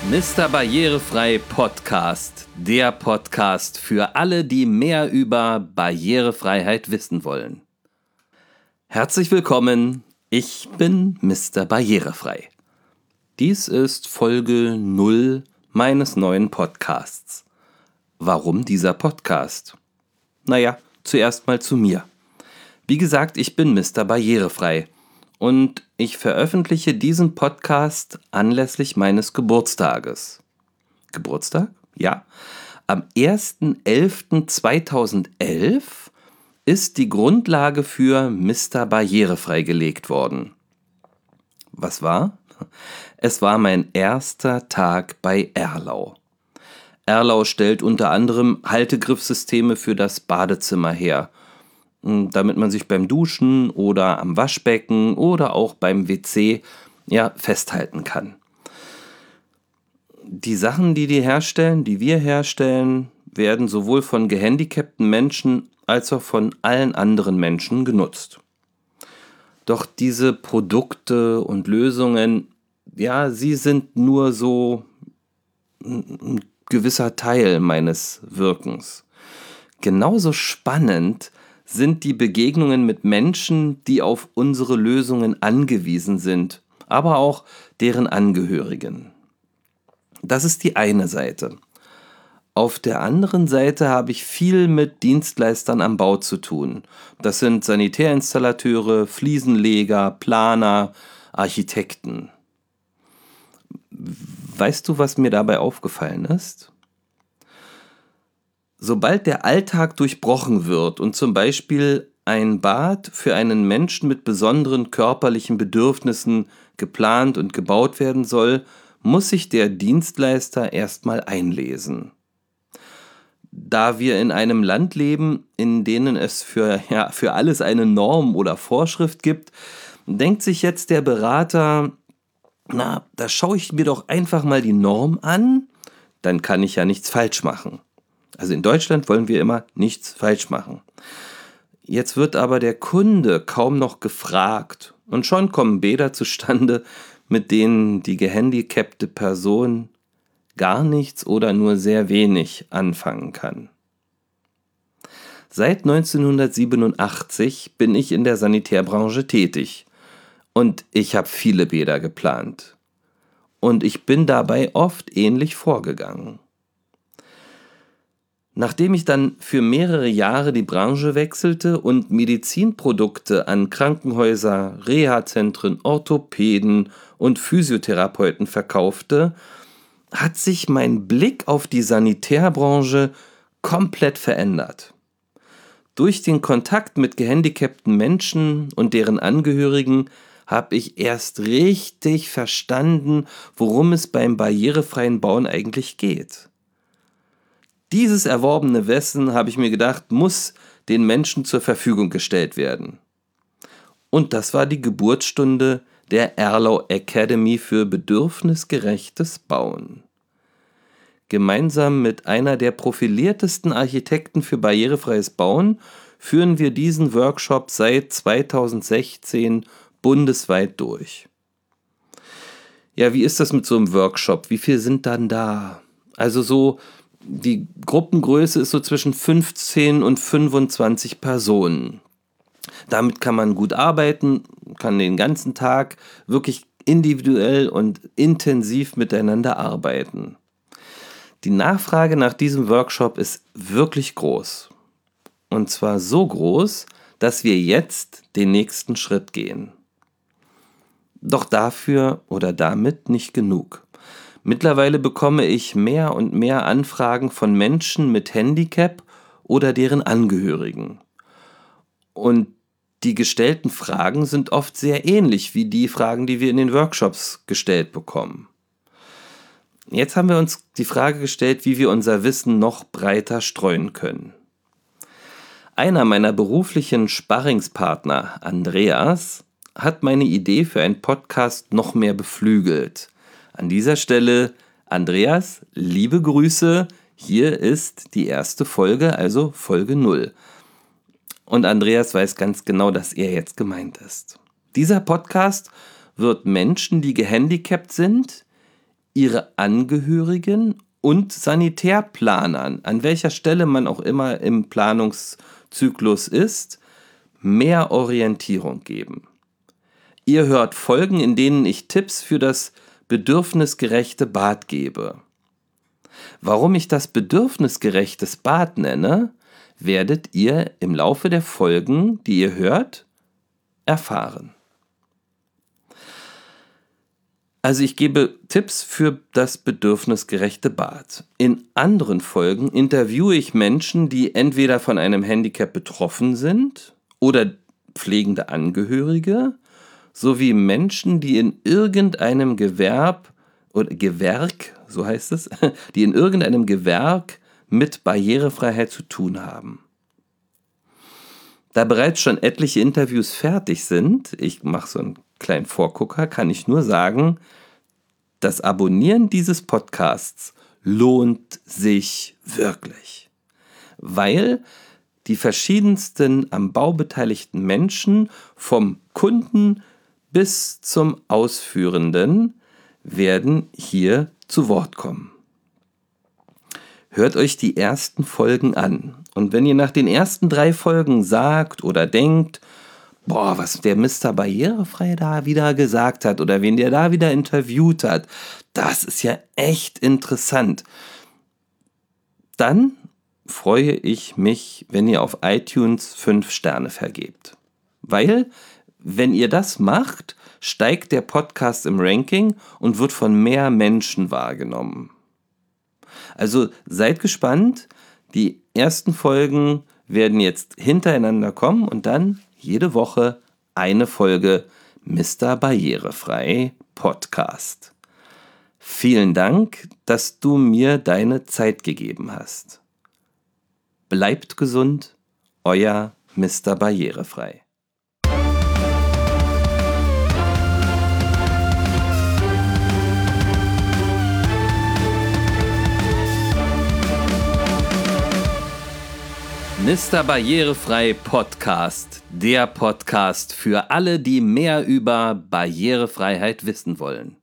Mr. Barrierefrei Podcast, der Podcast für alle, die mehr über Barrierefreiheit wissen wollen. Herzlich willkommen, ich bin Mr. Barrierefrei. Dies ist Folge 0 meines neuen Podcasts. Warum dieser Podcast? Naja, zuerst mal zu mir. Wie gesagt, ich bin Mr. Barrierefrei. Und ich veröffentliche diesen Podcast anlässlich meines Geburtstages. Geburtstag? Ja. Am 1.11.2011 ist die Grundlage für Mr. Barrierefrei gelegt worden. Was war? Es war mein erster Tag bei Erlau. Erlau stellt unter anderem Haltegriffsysteme für das Badezimmer her, damit man sich beim Duschen oder am Waschbecken oder auch beim WC festhalten kann. Die Sachen, die wir herstellen, werden sowohl von gehandicapten Menschen als auch von allen anderen Menschen genutzt. Doch diese Produkte und Lösungen, sie sind nur so ein gewisser Teil meines Wirkens. Genauso spannend sind die Begegnungen mit Menschen, die auf unsere Lösungen angewiesen sind, aber auch deren Angehörigen. Das ist die eine Seite. Auf der anderen Seite habe ich viel mit Dienstleistern am Bau zu tun. Das sind Sanitärinstallateure, Fliesenleger, Planer, Architekten. Weißt du, was mir dabei aufgefallen ist? Sobald der Alltag durchbrochen wird und zum Beispiel ein Bad für einen Menschen mit besonderen körperlichen Bedürfnissen geplant und gebaut werden soll, muss sich der Dienstleister erstmal einlesen. Da wir in einem Land leben, in dem es für alles eine Norm oder Vorschrift gibt, denkt sich jetzt der Berater, da schaue ich mir doch einfach mal die Norm an, dann kann ich ja nichts falsch machen. Also in Deutschland wollen wir immer nichts falsch machen. Jetzt wird aber der Kunde kaum noch gefragt und schon kommen Bäder zustande, mit denen die gehandicapte Person gar nichts oder nur sehr wenig anfangen kann. Seit 1987 bin ich in der Sanitärbranche tätig und ich habe viele Bäder geplant. Und ich bin dabei oft ähnlich vorgegangen. Nachdem ich dann für mehrere Jahre die Branche wechselte und Medizinprodukte an Krankenhäuser, Reha-Zentren, Orthopäden und Physiotherapeuten verkaufte, hat sich mein Blick auf die Sanitärbranche komplett verändert. Durch den Kontakt mit gehandicapten Menschen und deren Angehörigen habe ich erst richtig verstanden, worum es beim barrierefreien Bauen eigentlich geht. Dieses erworbene Wissen, habe ich mir gedacht, muss den Menschen zur Verfügung gestellt werden. Und das war die Geburtsstunde der Erlau Academy für bedürfnisgerechtes Bauen. Gemeinsam mit einer der profiliertesten Architekten für barrierefreies Bauen führen wir diesen Workshop seit 2016 bundesweit durch. Ja, wie ist das mit so einem Workshop? Wie viel sind dann da? Also die Gruppengröße ist so zwischen 15 und 25 Personen. Damit kann man gut arbeiten, kann den ganzen Tag wirklich individuell und intensiv miteinander arbeiten. Die Nachfrage nach diesem Workshop ist wirklich groß. Und zwar so groß, dass wir jetzt den nächsten Schritt gehen. Doch dafür oder damit nicht genug. Mittlerweile bekomme ich mehr und mehr Anfragen von Menschen mit Handicap oder deren Angehörigen. Und die gestellten Fragen sind oft sehr ähnlich wie die Fragen, die wir in den Workshops gestellt bekommen. Jetzt haben wir uns die Frage gestellt, wie wir unser Wissen noch breiter streuen können. Einer meiner beruflichen Sparringspartner, Andreas, hat meine Idee für einen Podcast noch mehr beflügelt. An dieser Stelle, Andreas, liebe Grüße, hier ist die erste Folge, also Folge 0. Und Andreas weiß ganz genau, dass er jetzt gemeint ist. Dieser Podcast wird Menschen, die gehandicapt sind, ihre Angehörigen und Sanitärplanern, an welcher Stelle man auch immer im Planungszyklus ist, mehr Orientierung geben. Ihr hört Folgen, in denen ich Tipps für das bedürfnisgerechte Bad gebe. Warum ich das bedürfnisgerechtes Bad nenne, werdet ihr im Laufe der Folgen, die ihr hört, erfahren. Also ich gebe Tipps für das bedürfnisgerechte Bad. In anderen Folgen interviewe ich Menschen, die entweder von einem Handicap betroffen sind oder pflegende Angehörige, sowie Menschen, die in irgendeinem Gewerk, so heißt es, die in irgendeinem Gewerk mit Barrierefreiheit zu tun haben. Da bereits schon etliche Interviews fertig sind, ich mache so einen kleinen Vorgucker, kann ich nur sagen, das Abonnieren dieses Podcasts lohnt sich wirklich, weil die verschiedensten am Bau beteiligten Menschen vom Kunden bis zum Ausführenden werden hier zu Wort kommen. Hört euch die ersten Folgen an und wenn ihr nach den ersten 3 Folgen sagt oder denkt, boah, was der Mr. Barrierefrei da wieder gesagt hat oder wen der da wieder interviewt hat, das ist ja echt interessant. Dann freue ich mich, wenn ihr auf iTunes 5 Sterne vergebt. Weil, wenn ihr das macht, steigt der Podcast im Ranking und wird von mehr Menschen wahrgenommen. Also seid gespannt, die ersten Folgen werden jetzt hintereinander kommen und dann jede Woche eine Folge Mr. Barrierefrei Podcast. Vielen Dank, dass du mir deine Zeit gegeben hast. Bleibt gesund, euer Mr. Barrierefrei. Mr. Barrierefrei Podcast, der Podcast für alle, die mehr über Barrierefreiheit wissen wollen.